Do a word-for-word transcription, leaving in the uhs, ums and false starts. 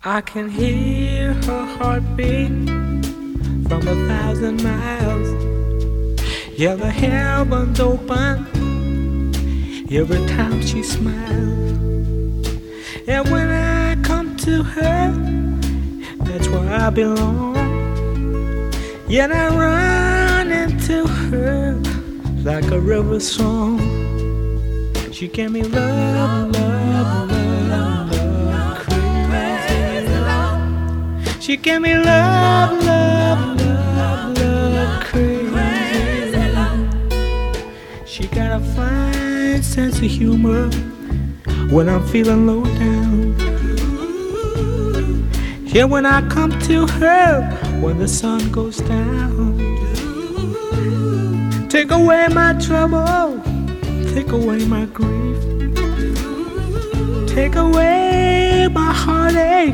I can hear her heartbeat from a thousand miles. Yeah, the heavens open every time she smiles. And when I come to her, that's where I belong. Yet I run into her like a river song. She gave me love, love, love, love, crazy love. She gave me love, love, love, love, crazy love. She got a fine sense of humor when I'm feeling low down. Yeah, when I come to her, when the sun goes down. Take away my trouble, take away my grief, take away my heartache.